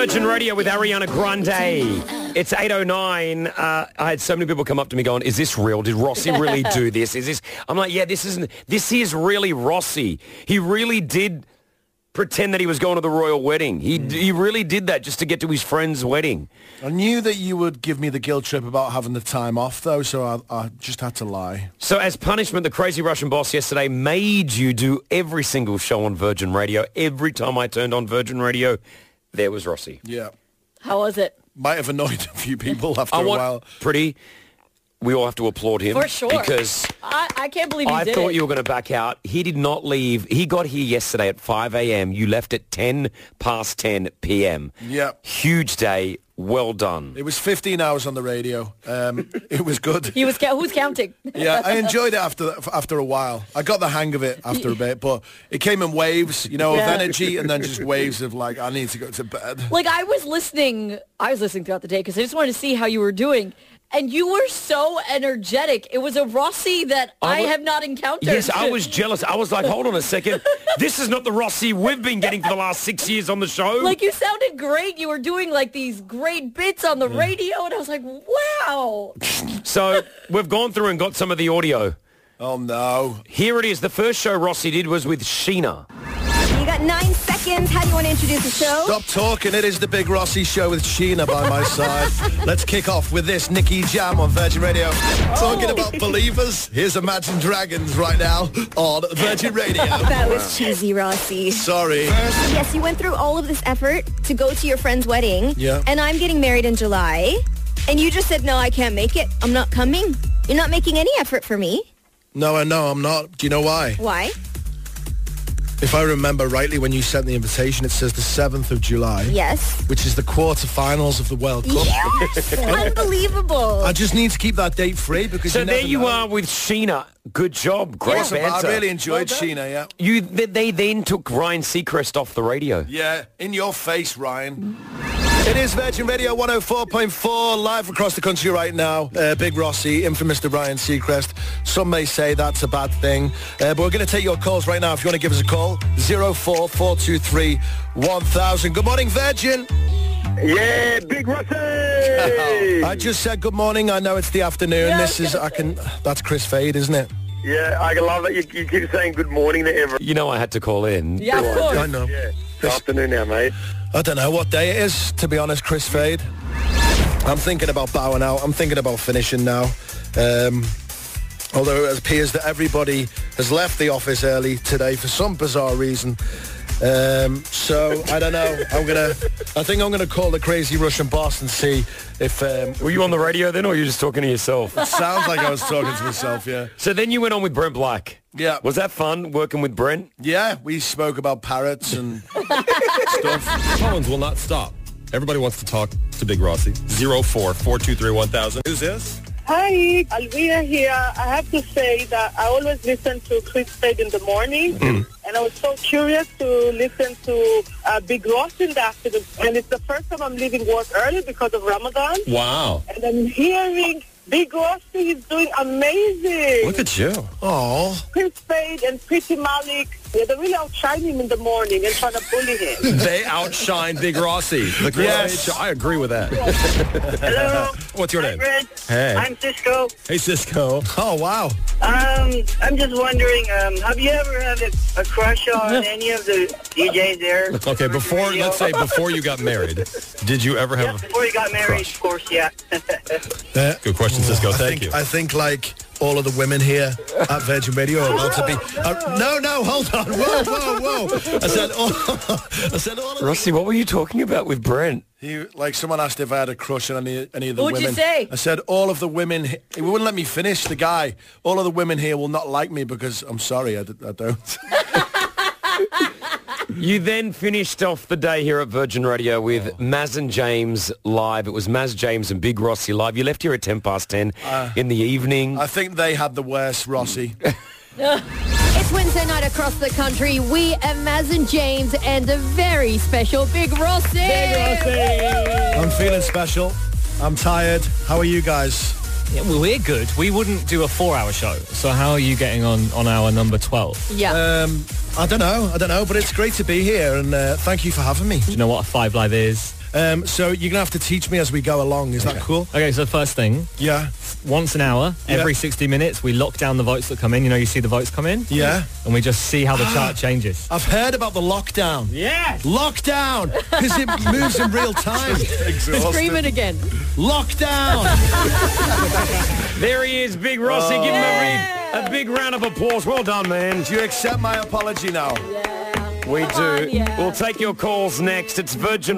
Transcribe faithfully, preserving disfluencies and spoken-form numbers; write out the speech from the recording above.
Virgin Radio with Ariana Grande. It's eight oh nine. Uh, I had so many people come up to me going, is this real? Did Rossi really do this? Is this? I'm like, yeah, this isn't. This is really Rossi. He really did pretend that he was going to the royal wedding. He mm. he really did that just to get to his friend's wedding. I knew that you would give me the guilt trip about having the time off, though, so I, I just had to lie. So as punishment, the crazy Russian boss yesterday made you do every single show on Virgin Radio. Every time I turned on Virgin Radio, there was Rossi. Yeah. How was it? Might have annoyed a few people after I a want, while. Pretty, we all have to applaud him. For sure. Because I, I can't believe you I did thought it. you were going to back out. He did not leave. He got here yesterday at five a.m. You left at ten past ten p.m. Yeah. Huge day. Well done. It was fifteen hours on the radio. Um, it was good. He was. Who's counting? Yeah, I enjoyed it after after a while. I got the hang of it after a bit, but it came in waves, you know, Yeah. of energy, and then just waves of like, I need to go to bed. Like I was listening. I was listening throughout the day because I just wanted to see how you were doing. And you were so energetic. It was a Rossi that I, I was, have not encountered. Yes, I was jealous. I was like, hold on a second. This is not the Rossi we've been getting for the last six years on the show. Like, you sounded great. You were doing, like, these great bits on the radio. And I was like, wow. So we've gone through and got some of the audio. Oh, no. Here it is. The first show Rossi did was with Sheena. You got nine seconds. How do you want to introduce the show? Stop talking. It is the Big Rossi Show with Sheena by my side. Let's kick off with this Nicky Jam on Virgin Radio. Oh. Talking about believers, here's Imagine Dragons right now on Virgin Radio. That was cheesy, Rossi. Sorry. Yes, you went through all of this effort to go to your friend's wedding. Yeah. And I'm getting married in July. And you just said, no, I can't make it. I'm not coming. You're not making any effort for me. No, I know I'm not. Do you know why? Why? If I remember rightly, when you sent the invitation, it says the seventh of July. Yes. Which is the quarterfinals of the World Cup. Yes. Unbelievable. I just need to keep that date free because So you there never you know. are with Sheena. Good job. Great Awesome. I banter. really enjoyed Well Sheena, yeah. You, they, they then took Ryan Seacrest off the radio. Yeah, in your face, Ryan. It is Virgin Radio one oh four point four, live across the country right now. Uh, Big Rossi, infamous to Ryan Seacrest. Some may say that's a bad thing. Uh, but we're going to take your calls right now. If you want to give us a call, oh four four two three one thousand. Good morning, Virgin. Yeah, Big Rossi! I just said good morning. I know it's the afternoon. Yeah, this I was is, I can, that's Chris Fade, isn't it? Yeah, I love that you, you keep saying good morning to everyone. You know I had to call in. Yeah, of course. I know. Yeah, good afternoon now, mate. I don't know what day it is, to be honest, Chris Fade. I'm thinking about bowing out. I'm thinking about finishing now. Um, although it appears that everybody has left the office early today for some bizarre reason. Um, so, I don't know. I'm going to... I think I'm going to call the crazy Russian boss and see if... Um, Were you on the radio then, or were you just talking to yourself? it sounds like I was talking to myself, yeah. So then you went on with Brent Black. Yeah. Was that fun, working with Brent? Yeah, we spoke about parrots and stuff. Phones will not stop. Everybody wants to talk to Big Rossi. oh four four two three one thousand. Who's this? Hi, Alvina here. I have to say that I always listen to Chris Fade in the morning, Mm. and I was so curious to listen to uh, Big Ross in the afternoon. And it's the first time I'm leaving work early because of Ramadan, Wow. and I'm hearing Big Rossi is doing amazing. Look at you. Oh, Chris Fade and Pretty Malik, yeah, they really outshine him in the morning and trying to bully him. They outshine Big Rossi. The Chris Yes. Fade Show. I agree with that. Hello. What's your Hi, name? Brent. Hey. I'm Cisco. Hey, Cisco. oh, wow. Um, I'm just wondering, um, have you ever had a, a crush on any of the D Js there? Okay, before, Radio? let's say before you got married, did you ever Yeah, have a... before you got married, crush? of course, yeah. Uh, Good question, Cisco. I Thank think, you. I think like all of the women here at Virgin Radio are about to be. Uh, no, no, hold on. Whoa, whoa, whoa. I said, oh, I said all of the, Rossi, what were you talking about with Brent? he, like someone asked if I had a crush on any, any of the What'd you women. say? I said all of the women. He he wouldn't let me finish. The guy. All of the women here will not like me because I'm sorry, I, d- I don't. You then finished off the day here at Virgin Radio with Oh. Maz and James live. It was Maz James and Big Rossi live. You left here at ten past ten Uh, in the evening. I think they had the worst, Rossi. It's Wednesday night across the country. We are Maz and James and a very special Big Rossi. I'm feeling special. I'm tired. How are you guys? Yeah, well, we're good. We wouldn't do a four-hour show. So how are you getting on on our number twelve? Yeah. Um, I don't know. I don't know, but it's great to be here, and uh, thank you for having me. Do you know what a Five Live is? Um, so you're going to have to teach me as we go along. Is that cool? Okay, so first thing, Yeah. once an hour, Yeah. every sixty minutes, we lock down the votes that come in. You know, you see the votes come in? Yeah. And we just see how the chart changes. I've heard about the lockdown. Yes! Lockdown! Because it moves in real time. Scream it again. Lockdown! There he is, Big Rossi. Give him a big, a big round of applause. Well done, man. Do you accept my apology now? We Come on, do. yeah. We'll take your calls next. It's Virgin